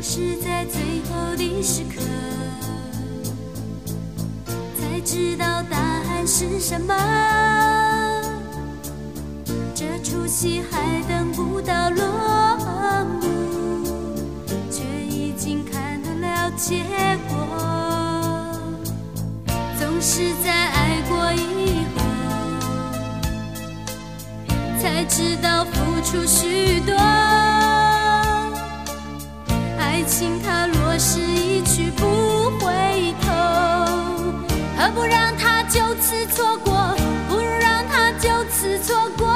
是在最后的时刻，才知道答案是什么。这出戏还等不到落幕，却已经看到了结果。总是在爱过以后，才知道付出许多。爱情它若是一去不回头，何不让它就此错过，不如让它就此错过。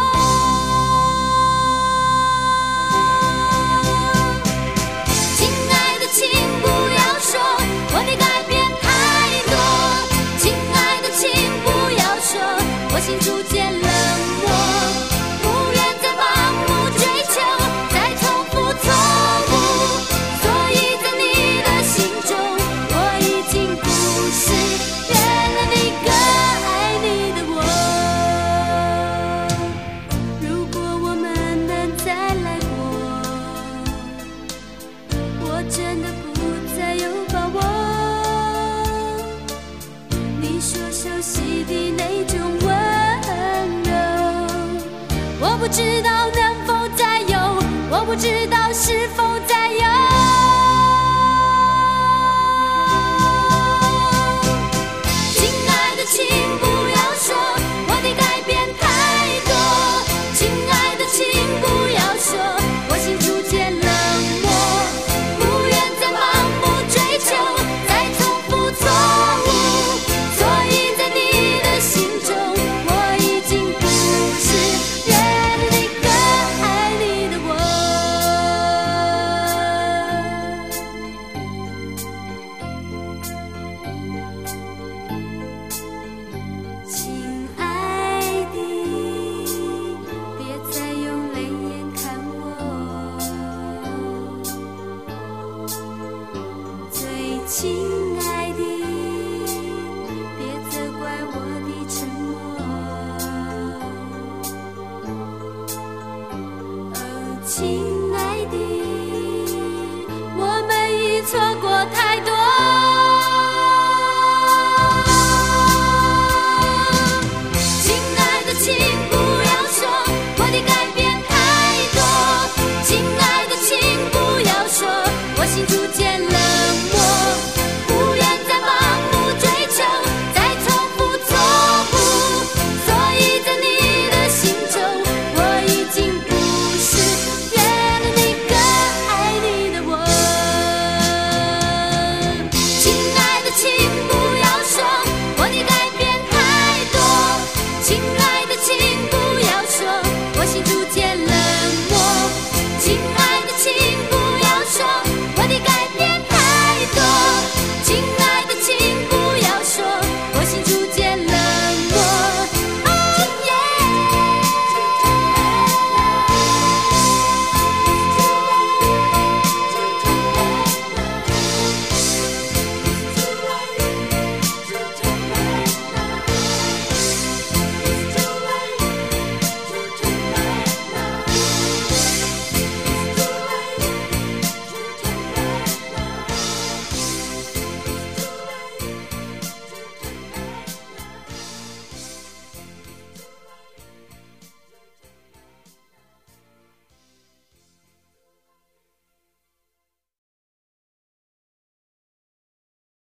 亲爱的，请不要说我得改变太多，亲爱的，请不要说我心逐渐冷漠，不愿再盲目追求，再重复错误。所以在你的心中，我已经不是原来那个爱你的我。如果我们能再来过，我真的不再有把握。你说熟悉的那种温柔，我不知道能否再有，我不知道是否再有。